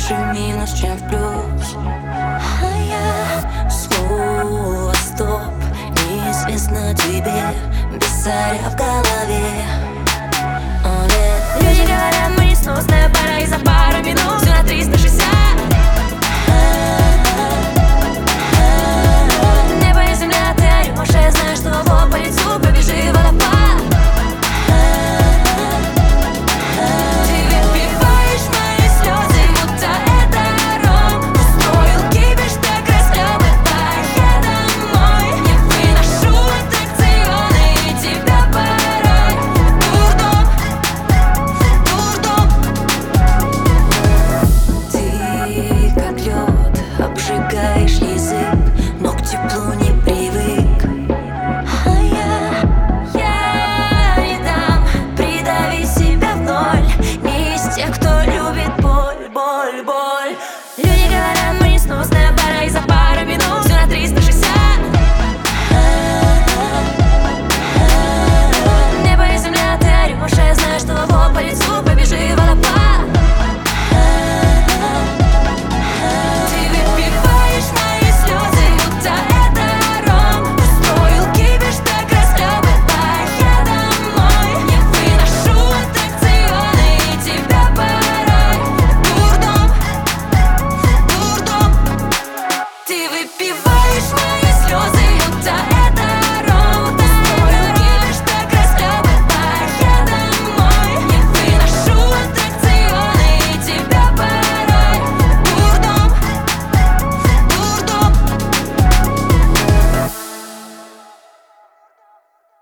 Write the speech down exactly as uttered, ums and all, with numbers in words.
больше в минус, чем в плюс. А я слово стоп неизвестно тебе, без царя в голове. О, нет. Люди говорят, мы несносная пара, и за пару минут все на триста